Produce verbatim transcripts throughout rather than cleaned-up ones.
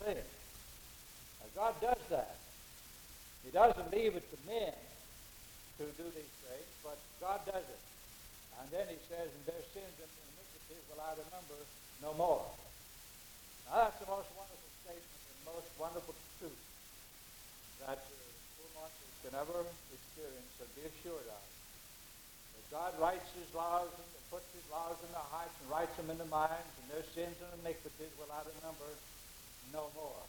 sin. Now, God does that. He doesn't leave it to men to do these things, but God does it. And then he says, and their sins and iniquities will I remember no more. Now that's the most wonderful statement and most wonderful truth that uh, poor mortals can ever experience or be assured of. That God writes his laws and puts his laws in their hearts and writes them in their minds, and their sins and iniquities will I remember no more.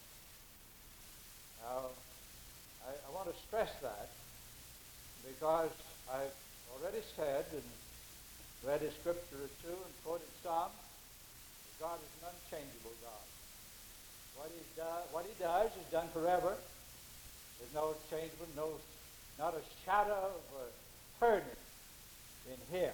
Now, I, I want to stress that because I've already said and read a scripture or two and quoted some that God is an unchangeable God. What he, do, what he does is done forever. There's no changeable, no, not a shadow of uh, turning in him.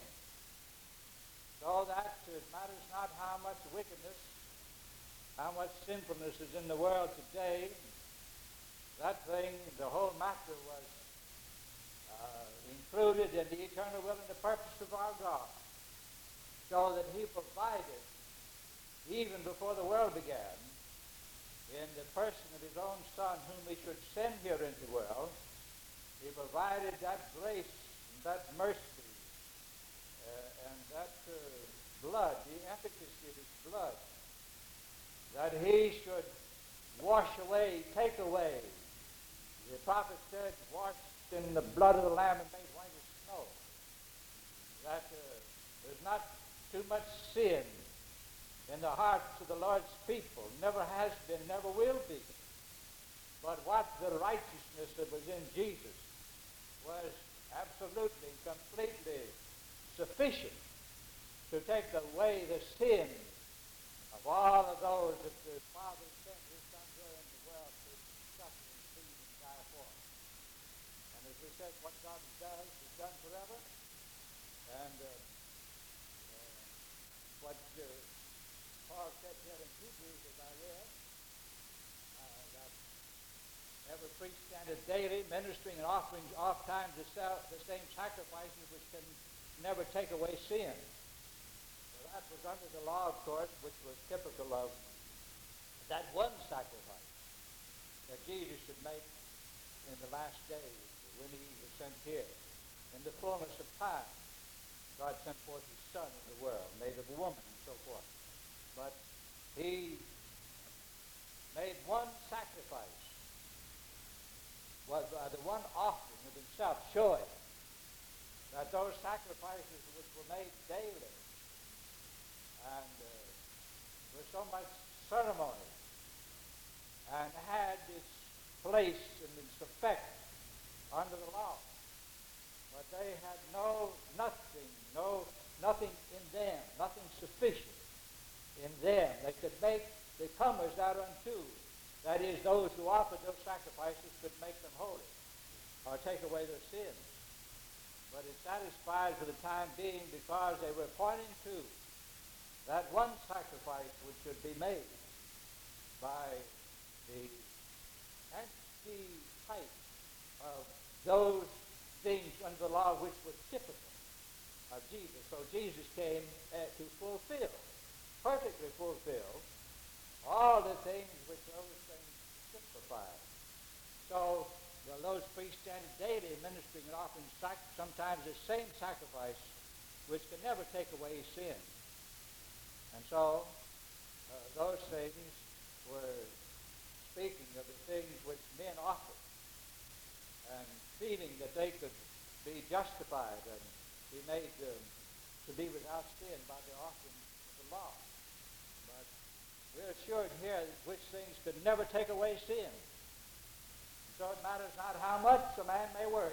So that it matters not how much wickedness, how much sinfulness is in the world today. That thing, the whole matter was uh, included in the eternal will and the purpose of our God, so that he provided, even before the world began, in the person of his own Son, whom he should send here into the world, he provided that grace and that mercy uh, and that uh, blood, the efficacy of his blood, that he should wash away, take away. The prophet said, washed in the blood of the Lamb and made white as snow. That uh, there's not too much sin in the hearts of the Lord's people. Never has been, never will be. But what the righteousness that was in Jesus was absolutely, completely sufficient to take away the sin of all of those that the Father sent his Son here into the world to suffer and bleed and die for. And as we said, what God does is done forever. And uh, uh, what uh, Paul said here in Hebrews, as I read, uh, that every priest standeth daily, ministering and offering oft times the, the same sacrifices which can never take away sin. So that was under the law, of course, which was typical of that one sacrifice that Jesus should make in the last days when he was sent here. In the fullness of time, God sent forth his Son in the world, made of a woman and so forth. But he made one sacrifice, was uh, the one offering of himself, showing that those sacrifices which were made daily and uh, with so much ceremony and had its place and its effect under the law, but they had no nothing, no nothing in them, nothing sufficient in them that could make the comers thereunto, that is, those who offered those sacrifices, could make them holy or take away their sins. But it satisfied for the time being because they were pointing to that one sacrifice which should be made by the anti-type of those things under the law which were typical of Jesus. So Jesus came uh, to fulfill, perfectly fulfill, all the things which those things typify. So well, those priests standing daily ministering and offering sac- sometimes the same sacrifice which can never take away sin. And so uh, those things were speaking of the things which men offered and feeling that they could be justified and be made uh, to be without sin by the offering of the law. But we're assured here that which things could never take away sin. So it matters not how much a man may work,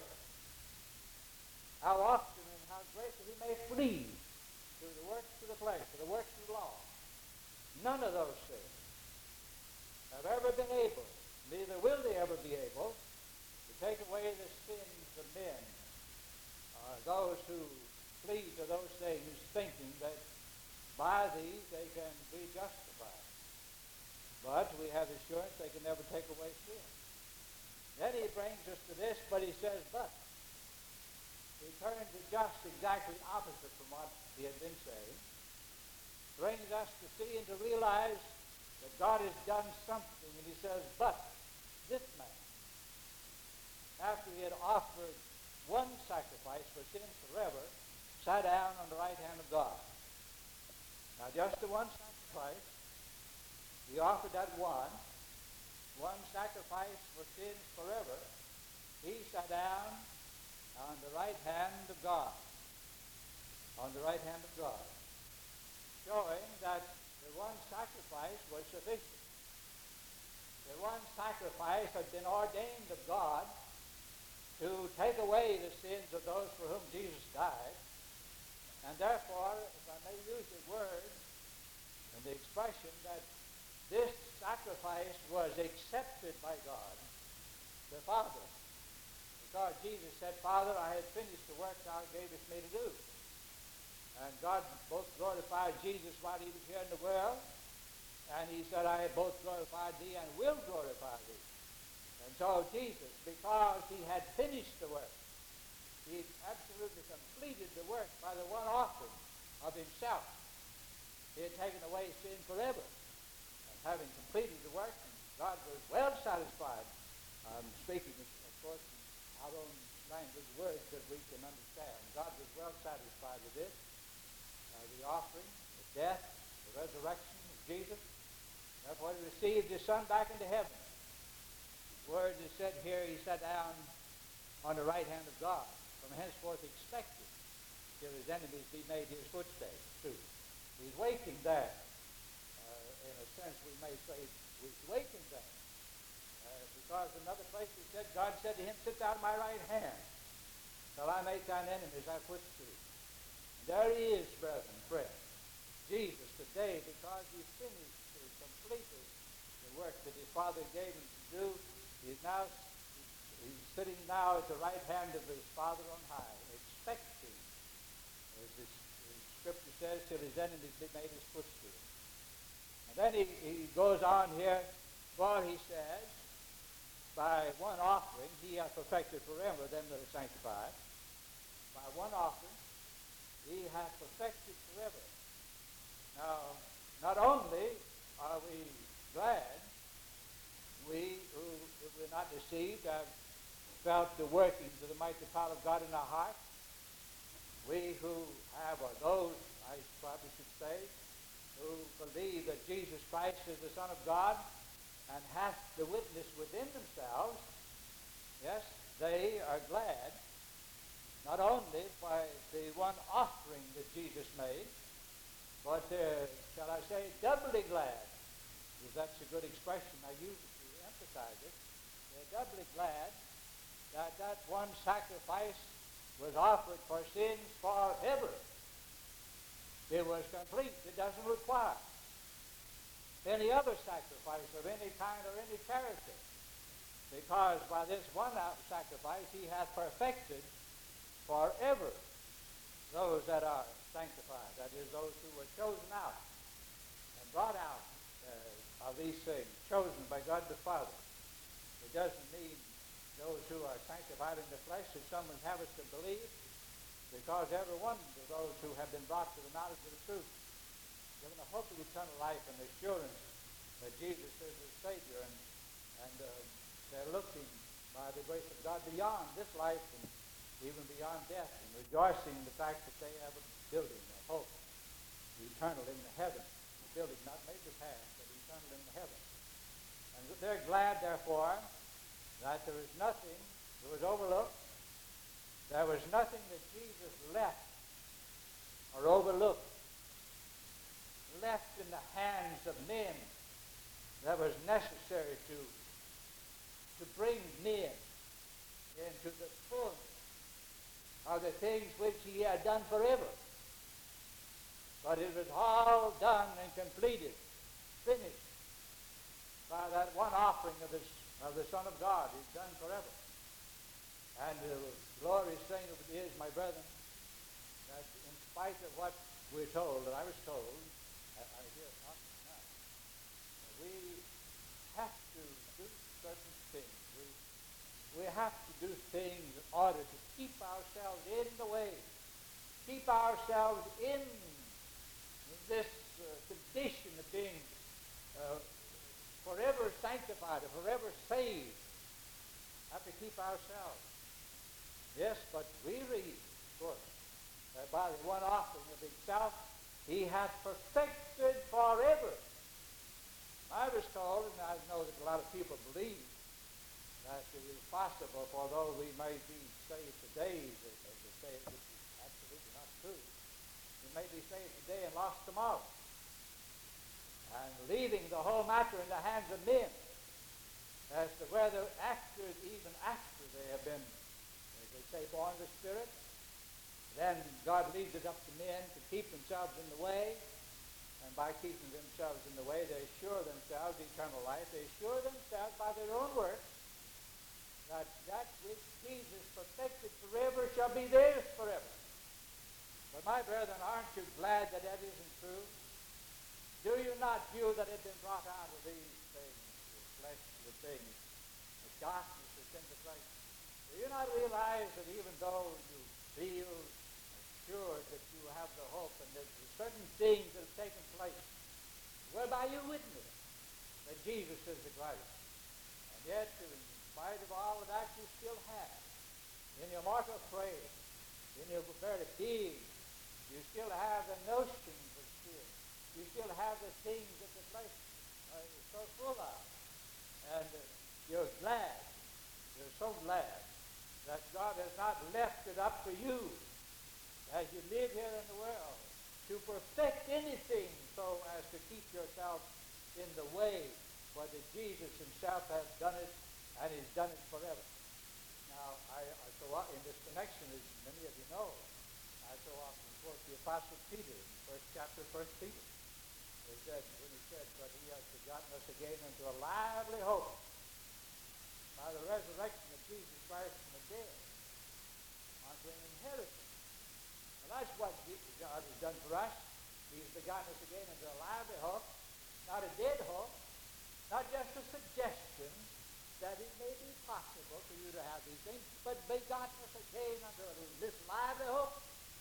how often and how greatly he may flee to the works of the flesh, to the works of the law. None of those things have ever been able, neither will they ever be able, to take away the sins of men. Uh, those who flee to those things thinking that by these they can be justified. But we have assurance they can never take away sin. Then he brings us to this, but he says, but. He turns it just exactly opposite from what he had been saying. Brings us to see and to realize that God has done something, and he says, but this man, after he had offered one sacrifice for sins forever, sat down on the right hand of God. Now just the one sacrifice, he offered that one, one sacrifice for sins forever. He sat down on the right hand of God, on the right hand of God, showing that the one sacrifice was sufficient. The one sacrifice had been ordained of God to take away the sins of those for whom Jesus died. And therefore, if I may use the word and the expression that this sacrifice was accepted by God, the Father, because Jesus said, Father, I have finished the work thou gavest me to do. And God both glorified Jesus while he was here in the world, and he said, I have both glorified thee and will glorify thee. And so Jesus, because he had finished the work, he absolutely completed the work by the one offering of himself. He had taken away sin forever. And having completed the work, God was well satisfied. I'm speaking, of course, in our own language, words that we can understand. God was well satisfied with this. Uh, the offering, the death, the resurrection of Jesus. Therefore, he received his Son back into heaven. The word is said here, he sat down on the right hand of God, from henceforth expected till his enemies be made his footstool. He's waiting there. Uh, in a sense, we may say he's waiting there. Uh, because another place it said, God said to him, sit down at my right hand, till I make thine enemies thy footstool. And there he is, brethren, friends. Jesus today, because he finished, he completed the work that his Father gave him to do, he's now he's sitting now at the right hand of his Father on high, expecting, as the Scripture says, till his enemies be made his footstool. And then he, he goes on here, for he says, by one offering he hath perfected forever them that are sanctified. By one offering he hath perfected forever. Now, not only are we glad, we who were not deceived have felt the workings of the mighty power of God in our hearts. We who have, or those, I probably should say, who believe that Jesus Christ is the Son of God and hath the witness within themselves, yes, they are glad, not only by the one offering that Jesus made, but uh, shall I say, doubly glad, if that's a good expression I use it to emphasize it, they're doubly glad that that one sacrifice was offered for sins forever. It was complete. It doesn't require any other sacrifice of any kind or any character, because by this one sacrifice he hath perfected forever those that are sanctified, that is, those who were chosen out and brought out uh, of these things, chosen by God the Father. It doesn't mean those who are sanctified in the flesh, that some would have us to believe, because every one of those who have been brought to the knowledge of the truth, given the hope of eternal life and the assurance that Jesus is the Savior, and, and uh, they're looking by the grace of God beyond this life and even beyond death, and rejoicing in the fact that they have a building, a hope, eternal in the heaven, a building not made with hands, but eternal in the heaven. And they're glad, therefore, that there is nothing that was overlooked. There was nothing that Jesus left or overlooked, left in the hands of men that was necessary to, to bring men into the fullness of the things which he had done forever. But it was all done and completed, finished, by that one offering of the, of the Son of God. It's done forever. And the glorious thing of it is, my brethren, that in spite of what we're told, and I was told, I, I hear it often now, we have to do certain things. We, we have to do things in order to keep ourselves in the way, keep ourselves in this uh, condition of being uh, saved, have to keep ourselves. Yes, but we read, of course, that by the one offering of himself, he hath perfected forever. I was told, and I know that a lot of people believe, that it is possible for though we may be saved today, as they say, which is absolutely not true, we may be saved today and lost tomorrow. And leaving the whole matter in the hands of men as to whether after, even after they have been, as they say, born of the Spirit, then God leaves it up to men to keep themselves in the way. And by keeping themselves in the way, they assure themselves eternal life. They assure themselves by their own works that that which Jesus perfected forever shall be theirs forever. But my brethren, aren't you glad that that isn't true? Do you not feel that it has been brought out of these things, the fleshly things, the darkness that's in the flesh? Do you not realize that even though you feel assured that you have the hope and there's certain things that have taken place whereby you witness that Jesus is the Christ, and yet in spite of all of that you still have in your mortal frame, in your very being, you still have the notions of sin. You still have the things that the flesh uh, is so full of. And uh, you're glad, you're so glad that God has not left it up to you as you live here in the world to perfect anything so as to keep yourself in the way, for that Jesus himself has done it, and he's done it forever. Now, I, I so in this connection, as many of you know, I so often quote the Apostle Peter in the first chapter of First Peter. He said, when he said, but he has begotten us again into a lively hope by the resurrection of Jesus Christ from the dead unto an inheritance. And that's what God has done for us. He's begotten us again into a lively hope, not a dead hope, not just a suggestion that it may be possible for you to have these things, but begotten us again unto this lively hope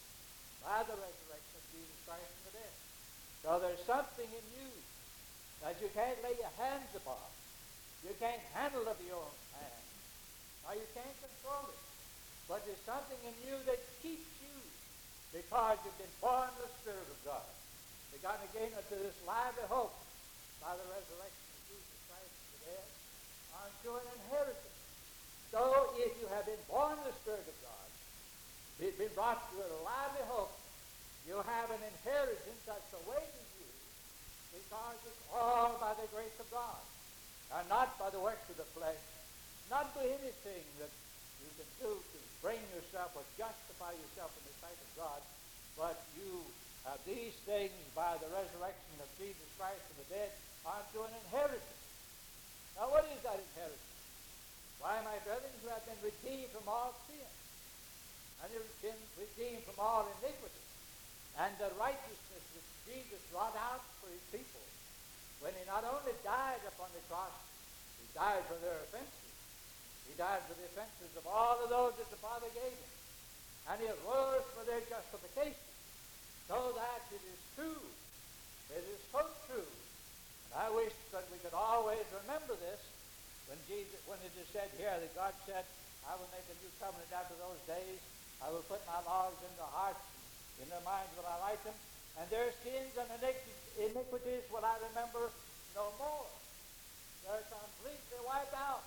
by the resurrection of Jesus Christ from the dead. So there's something in you that you can't lay your hands upon. You can't handle of your own hand. Or you can't control it. But there's something in you that keeps you because you've been born of the Spirit of God. Begotten again unto this lively hope by the resurrection of Jesus Christ from the dead unto an inheritance. So if you have been born of the Spirit of God, been brought to a lively hope, you have an inheritance that's awaiting you because it's all by the grace of God and not by the works of the flesh, not by anything that you can do to bring yourself or justify yourself in the sight of God, but you have these things by the resurrection of Jesus Christ from the dead unto an inheritance. Now what is that inheritance? Why, my brethren, who have been redeemed from all sin, and you've been redeemed from all iniquity, and the righteousness which Jesus wrought out for his people, when he not only died upon the cross, he died for their offenses. He died for the offenses of all of those that the Father gave him. And he arose for their justification. So that it is true. It is so true. And I wish that we could always remember this when Jesus, when it is said here that God said, I will make a new covenant after those days. I will put my laws in their hearts, in their minds will I write them, and their sins and iniquities will I remember no more. They're completely wiped out.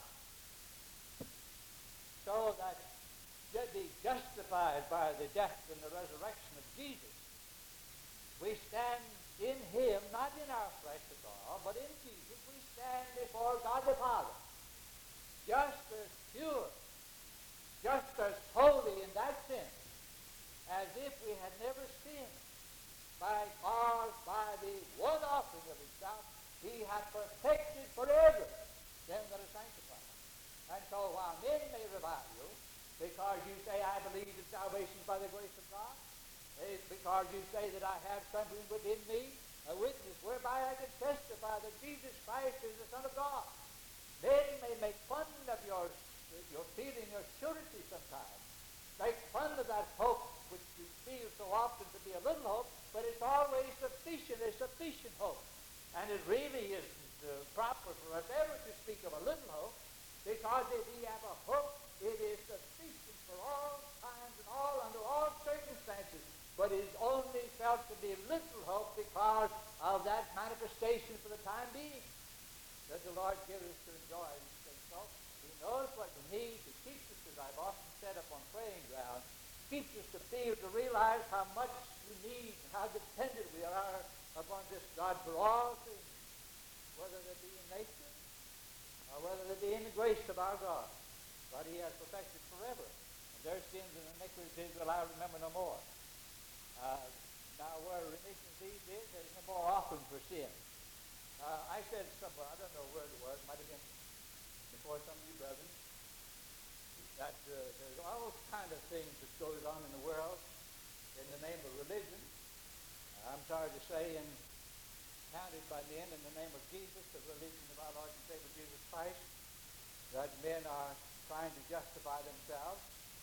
So that to be justified by the death and the resurrection of Jesus, we stand in him, not in our flesh at all, but in Jesus, we stand before God the Father, just as pure, just as holy in that sense, as if we had never sinned, because by the one offering of himself, he hath perfected forever them that are sanctified. And so while men may revile you, because you say, I believe in salvation by the grace of God, it's because you say that I have something within me, a witness whereby I can testify that Jesus Christ is the Son of God. Men may make fun of your, your feeling of surety sometimes, make fun of that hope which you feel so often to be a little hope, but it's always sufficient, a sufficient hope. And it really isn't uh, proper for us ever to speak of a little hope, need to realize how much we need, how dependent we are upon this God for all things, whether they be in nature or whether they be in the grace of our God. But he has perfected forever. And their sins and iniquities will I remember no more. Uh, now, where remission of these is, there's no more offering for sin. Uh, I said somewhere, I don't know where it was, might have been before some of you brethren, that uh, there's all kind of things that goes on in the world in the name of religion. Uh, I'm sorry to say, and counted by men in the name of Jesus, the religion of our Lord and Savior Jesus Christ, that men are trying to justify themselves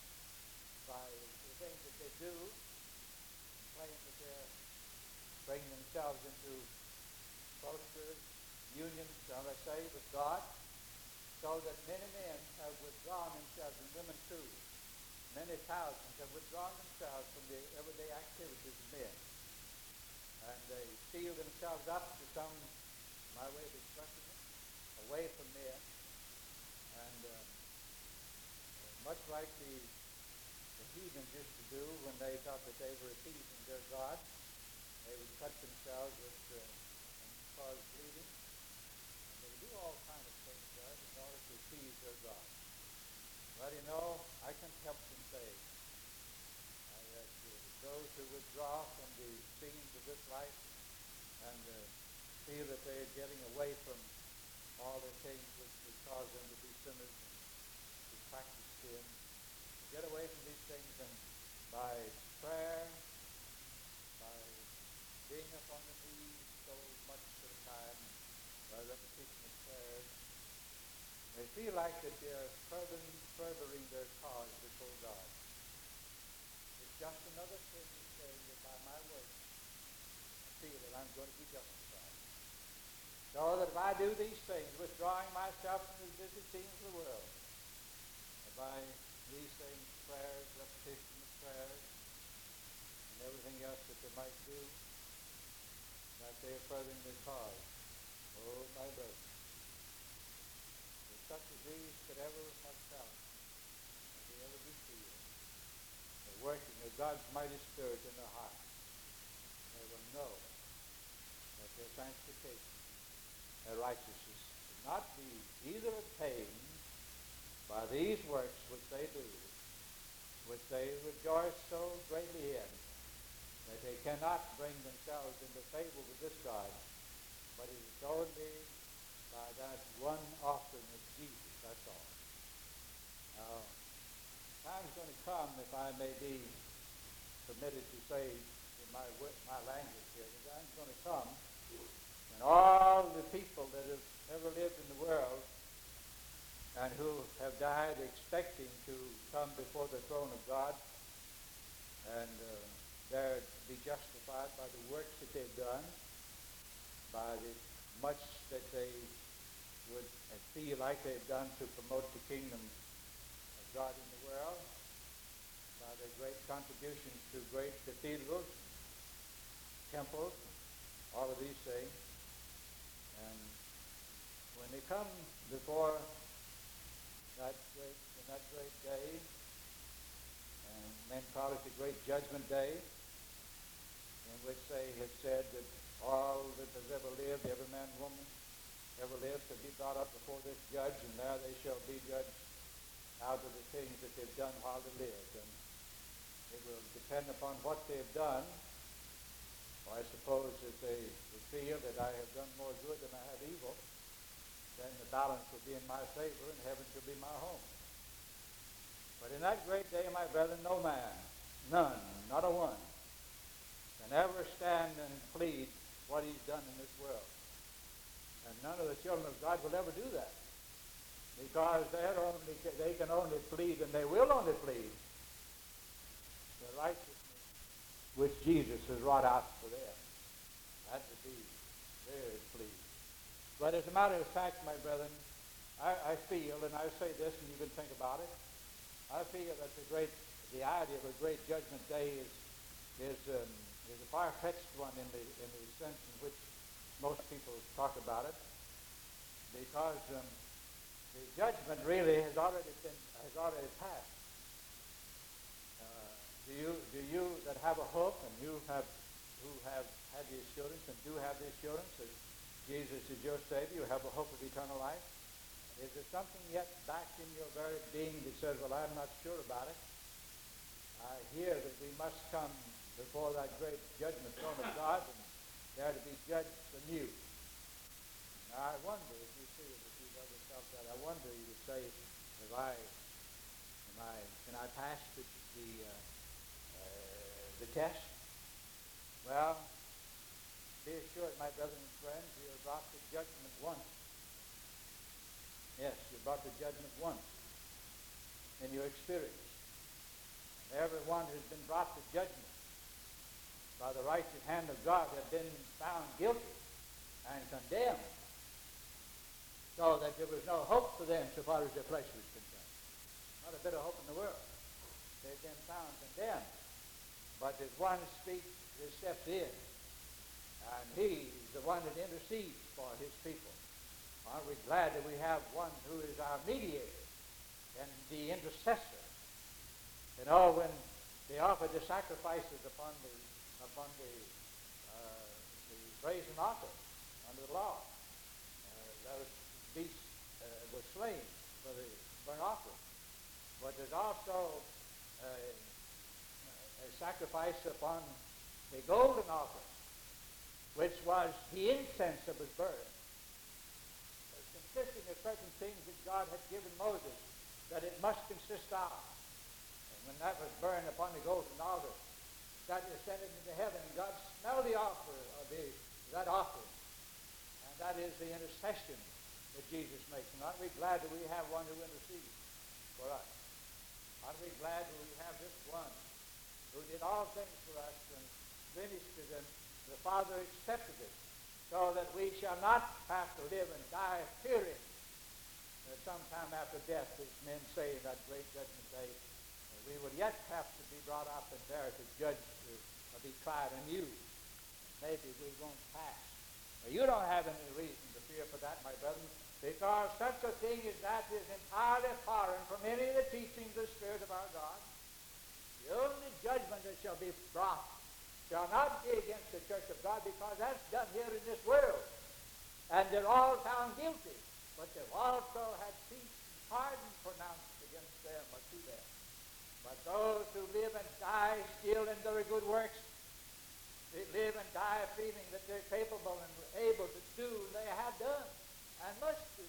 by the things that they do, claim that they're bringing themselves into closer union, shall I say, with God, so that many men have withdrawn themselves, and women too. Many thousands have withdrawn themselves from the everyday activities of men. And they seal themselves up to some, my way of expressing it, away from men. And uh, much like the, the heathens used to do when they thought that they were appeasing their God, they would cut themselves with, uh, and cause bleeding. And they would do all kinds of things there in order to appease their God. But you know, I can't help from saying uh, that uh, those who withdraw from the scenes of this life and uh, feel that they're getting away from all the things which would cause them to be sinners and to practice sin, to get away from these things, and by prayer, by being up on the knees so much at a time, by repetition of prayers, they feel like that they're furthering, furthering their cause before God. It's just another thing saying that by my works, I feel that I'm going to be justified. So that if I do these things, withdrawing myself from the busy scenes of the world, by these things, prayers, repetition of prayers, and everything else that they might do, that they are furthering their cause. Oh, my brother. Such as these could ever have felt, as they ever do feel, the working of God's mighty Spirit in their hearts. They will know that their sanctification, their righteousness, cannot be either obtained by these works which they do, which they rejoice so greatly in, that they cannot bring themselves into favor with this God, but it is only by that one offering of Jesus, that's all. Now, time's going to come, if I may be permitted to say in my my language here, the time's going to come when all the people that have ever lived in the world and who have died expecting to come before the throne of God and uh, there to be justified by the works that they've done, by the much that they would feel like they've done to promote the kingdom of God in the world, by their great contributions to great cathedrals, temples, all of these things. And when they come before that great, in that great day, and men call it the Great Judgment Day, in which they have said that all that has ever lived, every man and woman ever lived, to be brought up before this judge, and there they shall be judged out of the things that they've done while they lived. And it will depend upon what they've done. Or I suppose if they feel that I have done more good than I have evil, then the balance will be in my favor, and heaven shall be my home. But in that great day, my brethren, no man, none, not a one, can ever stand and plead what he's done in this world. And none of the children of God will ever do that, because they're only, they can only plead, and they will only plead, the righteousness which Jesus has wrought out for them. That would be their plea. But as a matter of fact, my brethren, I, I feel, and I say this, and you can think about it, I feel that the great, the idea of a great judgment day is is um, is a far-fetched one in the in the sense in which most people talk about it, because um, the judgment really has already been has already passed. Uh, Do you, do you that have a hope, and you have, who have had the assurance and do have the assurance that Jesus is your Savior, you have a hope of eternal life? Is there something yet back in your very being that says, well, I'm not sure about it? I hear that we must come before that great judgment throne of God, and there to be judged anew. Now, I wonder, if you see it, if you ever felt that, I wonder, you would say, if I, am I, can I pass the, the, uh, uh, the test? Well, be assured, my brothers and friends, you are brought to judgment once. Yes, you're brought to judgment once in your experience. And everyone who's been brought to judgment by the righteous hand of God have been found guilty and condemned, so that there was no hope for them so far as their flesh was concerned. Not a bit of hope in the world. They've been found condemned. But there's one who speaks, who steps in, and he's the one that intercedes for his people. Aren't we glad that we have one who is our mediator and the intercessor? You know, when they offered the sacrifices upon the upon the, uh, the brazen altar under the law, uh, those beasts uh, were slain for the burnt offering. But there's also uh, a sacrifice upon the golden altar, which was the incense that was burned, consisting of certain things that God had given Moses that it must consist of. And when that was burned upon the golden altar, that ascended into heaven, and God smelled the offer of the, that offering. And that is the intercession that Jesus makes. And aren't we glad that we have one who intercedes for us? Aren't we glad that we have this one who did all things for us and finished it, and the Father accepted it, so that we shall not have to live and die fearing that sometime after death, as men say in that great judgment day, we will yet have to be brought up and there to judge or be tried anew. Maybe we won't pass. But you don't have any reason to fear for that, my brethren, because such a thing as that is entirely foreign from any of the teachings of the Spirit of our God. The only judgment that shall be brought shall not be against the church of God, because that's done here in this world. And they're all found guilty, but they've also had peace and pardon pronounced against them or to them. But those who live and die still in their good works, they live and die feeling that they're capable and able to do, they have done and must do.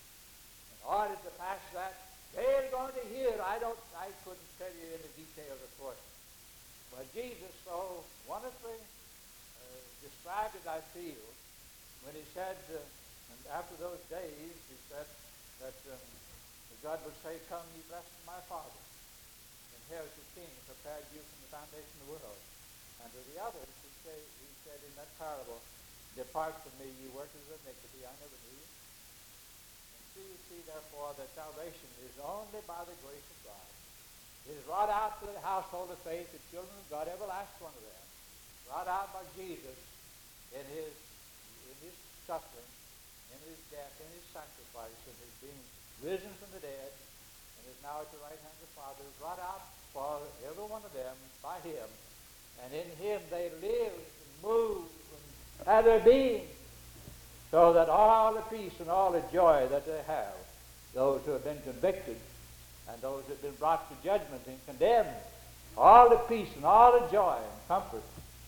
In order to pass that, they're going to hear. I don't, I couldn't tell you in the details, of course. But Jesus so wonderfully uh, described it, I feel, when he said, uh, and after those days, he said that um, God would say, come, ye blessed of my Father, inherit the kingdom prepared you from the foundation of the world. And to the others, he, say, he said in that parable, depart from me, ye workers of iniquity, I never knew you. And see, you see, therefore, that salvation is only by the grace of God. It is wrought out to the household of faith, the children of God, every last one of them, wrought out by Jesus in his, in his suffering, in his death, in his sacrifice, and his being risen from the dead, and is now at the right hand of the Father, is wrought out for every one of them by him. And in him they live and move and have their being, so that all the peace and all the joy that they have, those who have been convicted and those who have been brought to judgment and condemned, all the peace and all the joy and comfort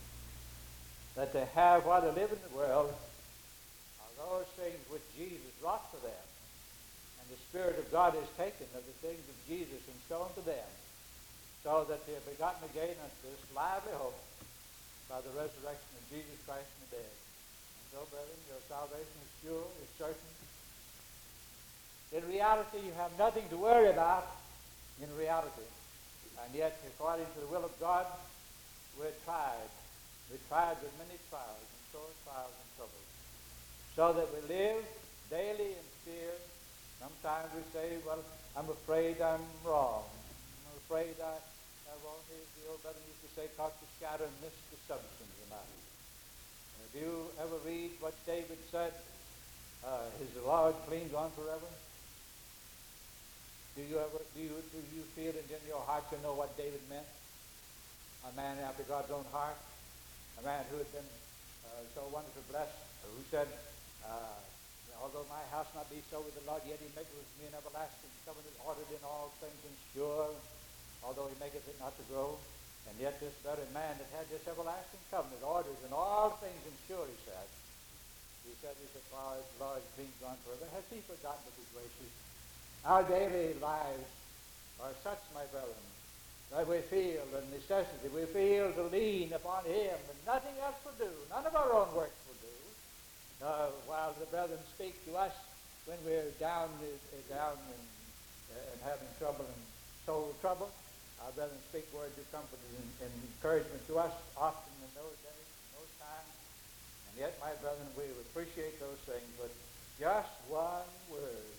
that they have while they live in the world are those things which Jesus wrought for them. And the Spirit of God is taken of the things of Jesus and shown to them, so that they are begotten again unto this lively hope by the resurrection of Jesus Christ from the dead. And so, brethren, your salvation is sure, is certain. In reality, you have nothing to worry about in reality. And yet, according to the will of God, we're tried. We're tried with many trials and sore trials and troubles, so that we live daily in fear. Sometimes we say, well, I'm afraid I'm wrong. I'm afraid I, I won't. The old brother used to say, caught the shadow and missed the substance of the matter. And do you ever read what David said? Uh, is the Lord clean gone forever? Do you ever, do you, do you feel it in your heart to know what David meant? a man after God's own heart, a man who had been uh, so wonderfully blessed, who said, uh, although my house not be so with the Lord, yet he maketh with me an everlasting covenant, ordered in all things and sure, although he maketh it not to grow. And yet this very man that had this everlasting covenant, ordered in all things and sure, he said, he said, he said, far as the Lord's dreams gone forever, has he forgotten to be gracious? Our daily lives are such, my brethren, that we feel the necessity, we feel to lean upon him, and nothing else will do, none of our own works will do. Uh, while the brethren speak to us when we're down, uh, down and, uh, and having trouble and soul trouble, our brethren speak words of comfort and, and encouragement to us often in those days, in those times. And yet, my brethren, we appreciate those things, but just one word,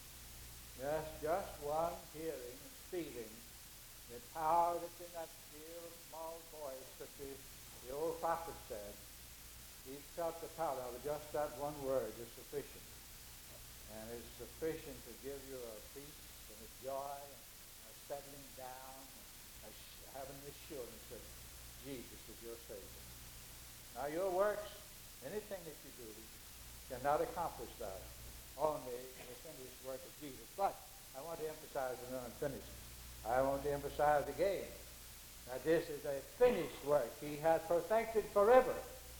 yes, just one hearing and feeling, the power that's in that still small voice that the, the old prophet said, he felt the power of just that one word is sufficient. And it's sufficient to give you a peace and a joy and a settling down and a sh- having the assurance that Jesus is your Savior. Now your works, anything that you do, cannot accomplish that. Only the finished work of Jesus. But I want to emphasize the unfinished. I want to emphasize again that this is a finished work. He has perfected forever,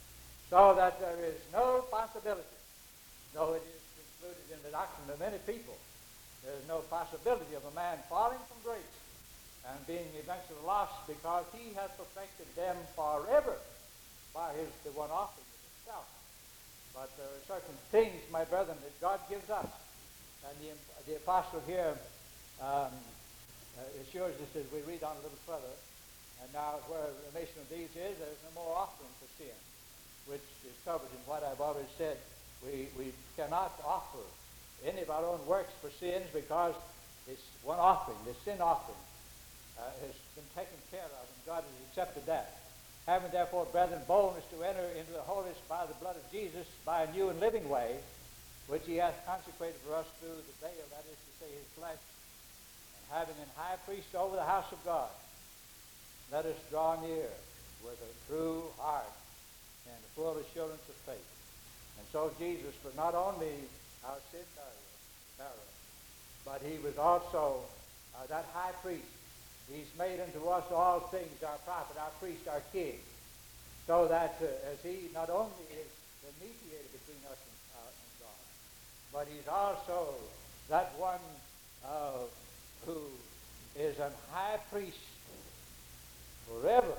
so that there is no possibility, though it is included in the doctrine of many people, there is no possibility of a man falling from grace and being eventually lost, because he has perfected them forever by his the one offering of himself. But there are certain things, my brethren, that God gives us, and the, the apostle here um, uh, assures us as we read on a little further. And now where the remission of these is, there is no more offering for sin, which is covered in what I've already said. We, we cannot offer any of our own works for sins, because this one offering, this sin offering, uh, has been taken care of, and God has accepted that. Having therefore, brethren, boldness to enter into the holiest by the blood of Jesus, by a new and living way, which he hath consecrated for us through the veil, that is to say, his flesh, and having an high priest over the house of God, let us draw near with a true heart and a full assurance of faith. And so Jesus was not only our sin bearer, but he was also uh, that high priest. He's made unto us all things, our prophet, our priest, our king, so that uh, as he not only is the mediator between us and, uh, and God, but he's also that one uh, who is an high priest forever.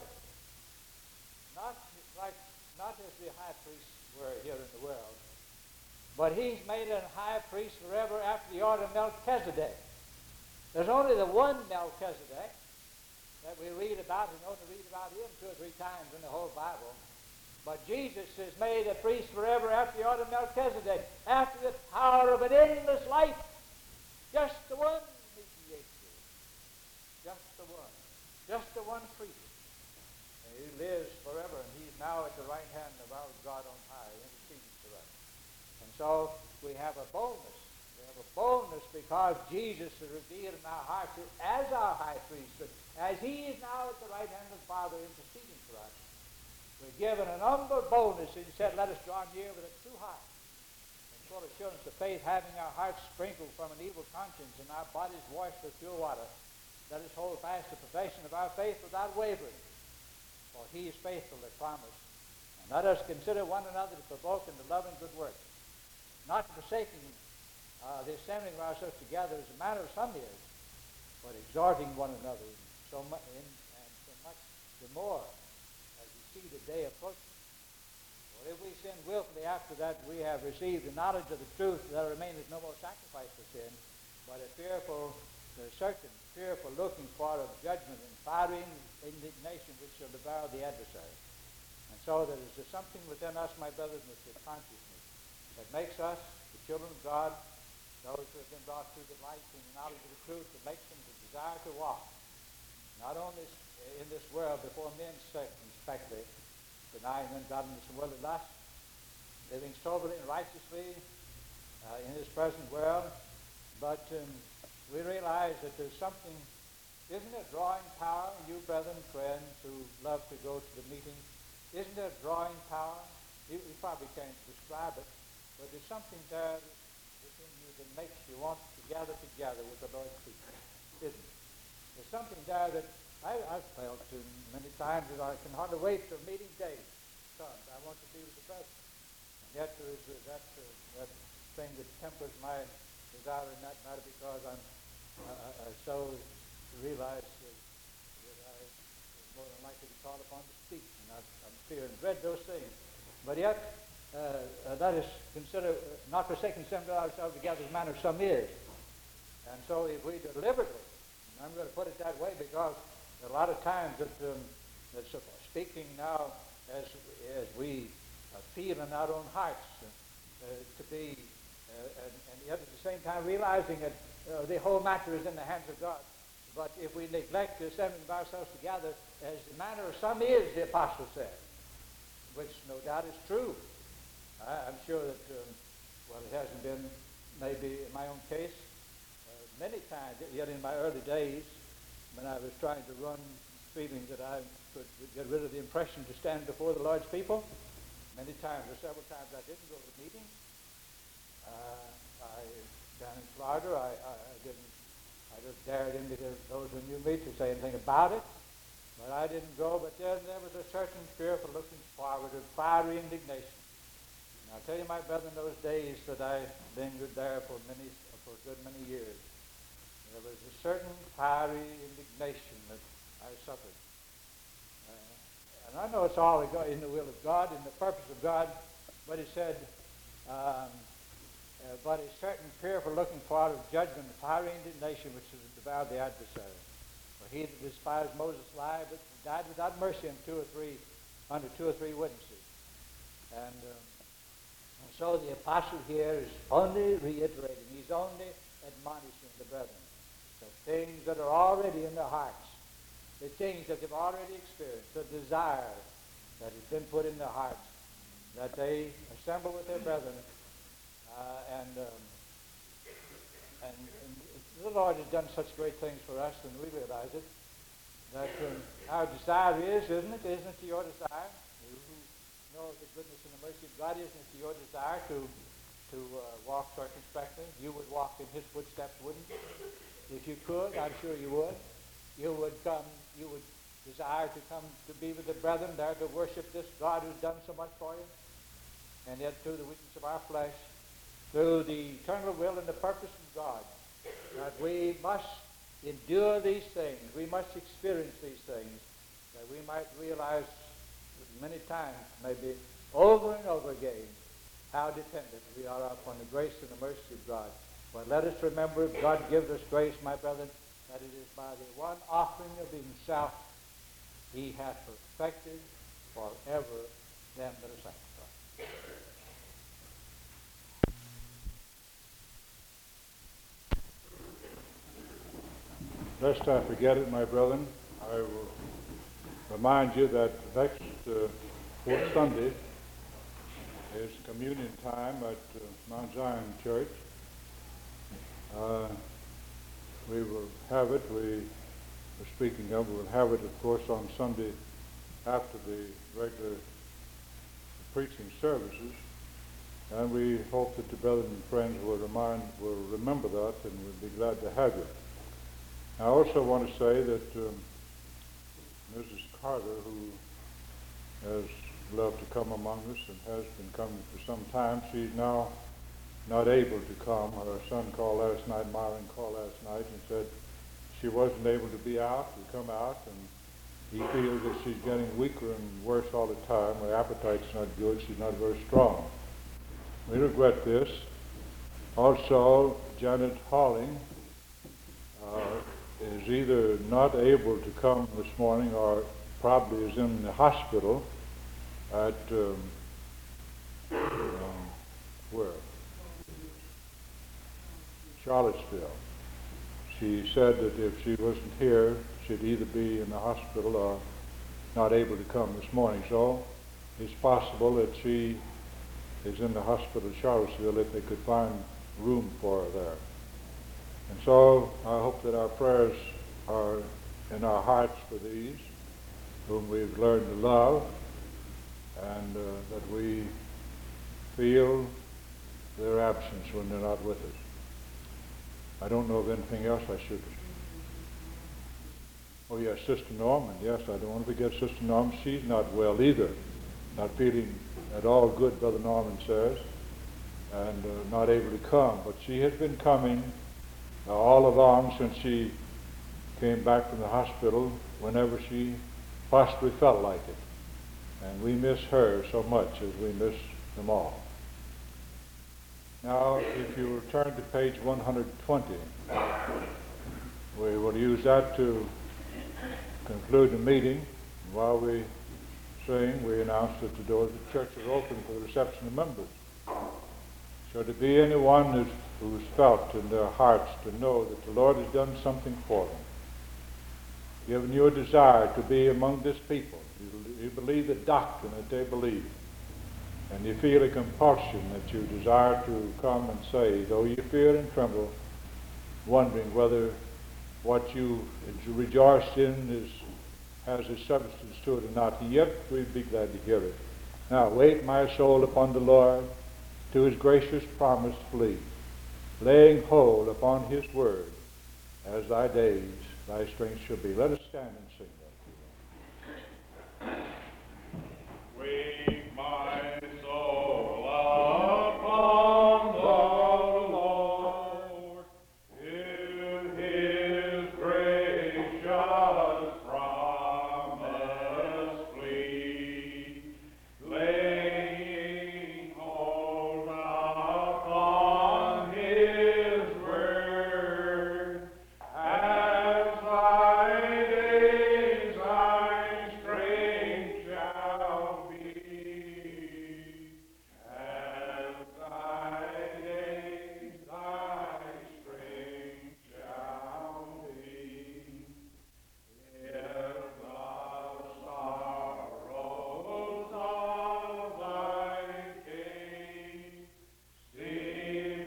Not like not as the high priests were here in the world, but he's made a high priest forever after the order of Melchizedek. There's only the one Melchizedek that we read about, and only read about him two or three times in the whole Bible. But Jesus is made a priest forever after the order of Melchizedek, after the power of an endless life. Just the one mediator. Just the one. Just the one priest. And he lives forever, and he's now at the right hand of our God on high, interceding for us. And so we have a boldness. We have a boldness because Jesus is revealed in our hearts as our high priest. As he is now at the right hand of the Father interceding for us, we're given an humble boldness. And he said, let us draw near with a true heart and full assurance of faith, having our hearts sprinkled from an evil conscience and our bodies washed with pure water. Let us hold fast the profession of our faith without wavering, for he is faithful that promised. And let us consider one another to provoke into love and good works, not forsaking uh, the assembling of ourselves together as a manner of some is, but exhorting one another so much, in, and so much the more as we see the day approaching. For if we sin willfully after that we have received the knowledge of the truth, there remaineth no more sacrifice for sin, but a fearful, a certain fearful looking for of judgment and fiery indignation which shall devour the adversary. And so there is something within us, my brothers, with the consciousness that makes us the children of God, those who have been brought through the light and the knowledge of the truth, that makes them to desire to walk, not only in this world before men circumspectly, denying ungodliness and worldly lust, living soberly and righteously uh, in this present world, but um, we realize that there's something Isn't there drawing power, you brethren, friends who love to go to the meeting? Isn't there drawing power? You, you probably can't describe it, but there's something there within you that makes you want to gather together with the Lord's people, isn't it? There's something there that I, I've felt to many times that I can hardly wait till meeting day comes. I want to be with the brethren. And yet there is uh, that, uh, that thing that tempers my desire in that matter because I'm uh, uh, so realize that, that I am more than likely to be called upon to speak, and I, I'm fear and dread those things. But yet, uh, uh, that is consider uh, not forsaking assembly ourselves together as manner some is. And so if we deliberately, and I'm going to put it that way because there are a lot of times that, um, that so speaking now as, as we uh, feel in our own hearts uh, uh, to be, uh, and, and yet at the same time realizing that uh, the whole matter is in the hands of God. But if we neglect the assembling of ourselves together, as the manner of some is, the apostle said, which no doubt is true. I, I'm sure that, um, well, it hasn't been maybe in my own case uh, many times, yet in my early days, when I was trying to run, feeling that I could get rid of the impression to stand before the Lord's people, many times or several times I didn't go to the meeting. Uh, I, down in Florida, I, I, I didn't I just dared into those who knew me to say anything about it, but I didn't go. But then there was a certain fear for looking forward with fiery indignation. And I'll tell you, my brother, in those days that I lingered there for many, for a good many years, there was a certain fiery indignation that I suffered. Uh, and I know it's all in the will of God, in the purpose of God, but he said, um, Uh, but a certain fear for looking forward of judgment and fiery indignation which is devoured the adversary. For he that despised Moses' life but died without mercy on two or three, under two or three witnesses. And, um, and so the apostle here is only reiterating, he's only admonishing the brethren the things that are already in their hearts, the things that they've already experienced, the desire that has been put in their hearts, that they assemble with their brethren. Uh, and, um, and, and the Lord has done such great things for us, and we realize it, that um, our desire is, isn't it? Isn't it your desire? You who know the goodness and the mercy of God, isn't it your desire to, to uh, walk circumspectly? You would walk in his footsteps, wouldn't you? If you could, I'm sure you would. You would come, you would desire to come to be with the brethren there to worship this God who's done so much for you. And yet through the weakness of our flesh, through the eternal will and the purpose of God, that we must endure these things, we must experience these things, that we might realize many times, maybe over and over again, how dependent we are upon the grace and the mercy of God. But let us remember, if God gives us grace, my brethren, that it is by the one offering of himself he hath perfected forever them that are sanctified. Lest I forget it, my brethren, I will remind you that next uh, fourth Sunday is communion time at uh, Mount Zion Church. Uh, we will have it, we were speaking of, we will have it, of course, on Sunday after the regular preaching services. And we hope that the brethren and friends will remind, will remember that, and we'll be glad to have you. I also want to say that um, Missus Carter, who has loved to come among us and has been coming for some time, she's now not able to come. Her son called last night, Myron called last night, and said she wasn't able to be out, to come out, and he feels that she's getting weaker and worse all the time. Her appetite's not good, she's not very strong. We regret this. Also, Janet Halling uh, is either not able to come this morning or probably is in the hospital at, um, um, where? Charlottesville. She said that if she wasn't here, she'd either be in the hospital or not able to come this morning. So it's possible that she is in the hospital at Charlottesville if they could find room for her there. And so I hope that our prayers are in our hearts for these whom we've learned to love, and uh, that we feel their absence when they're not with us. I don't know of anything else I should. Oh yes, Sister Norman. Yes, I don't want to forget Sister Norman. She's not well either. Not feeling at all good, Brother Norman says, and uh, not able to come. But she has been coming uh, all along since she came back from the hospital whenever she possibly felt like it. And we miss her so much as we miss them all. Now, if you return to page one hundred twenty, we will use that to conclude the meeting. While we sing, we announce that the doors of the church are open for the reception of members. So to be anyone who's, who's felt in their hearts to know that the Lord has done something for them, given you a desire to be among this people, you, you believe the doctrine that they believe, and you feel a compulsion that you desire to come and say, though you fear and tremble, wondering whether what you rejoiced in is, has a substance to it or not, yet we'd be glad to hear it. Now, wait my soul upon the Lord, to his gracious promise flee, laying hold upon his word, as thy days, thy strength shall be. Let us stand and sing that. Wait my soul upon the Lord, to his gracious promise flee, laying hold upon his word, as thy days, thy strength shall be. As thy days, thy strength shall be. If the sorrows of thy case seem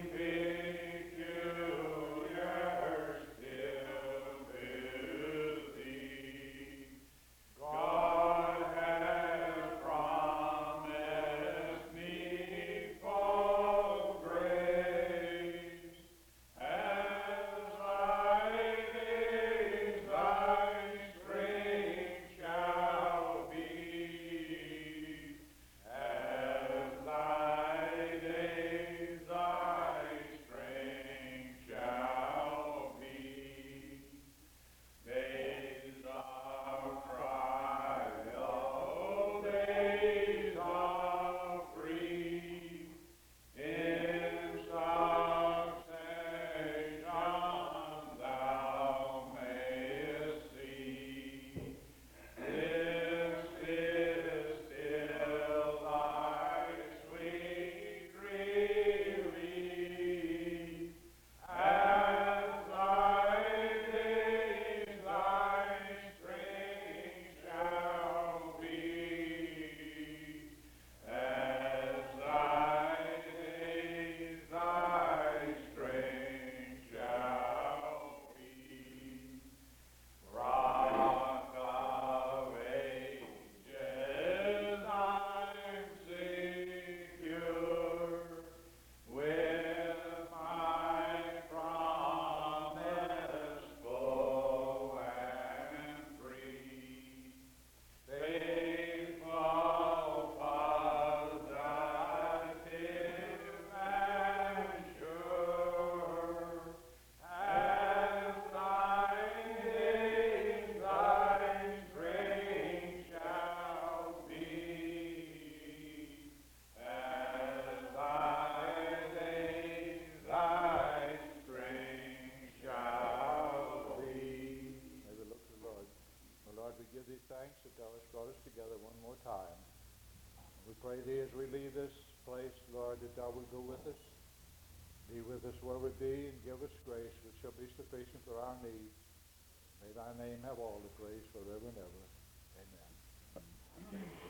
peculiar still to thee, God has promised me full grace. As thy days, thy strength shall be. As thy days, thy strength shall be. Days of trial, days of grief, in succession thou mayest see. This is still thy sweet relief. As thy days, thy strength shall be. As thy days, thy strength shall be. Rock of ages, I'm secure, with my promise full and free. Faithful, positive, and sure, as thy days, thy strength shall be. As thy days, thy strength shall be. May we look to the Lord. O Lord, we give thee thanks that thou hast brought us together one more time. We pray thee as we leave this place, Lord, that thou wilt go with us. Be with us where we be, and give us grace which shall be sufficient for our needs. May thy name have all the praise forever and ever. Amen.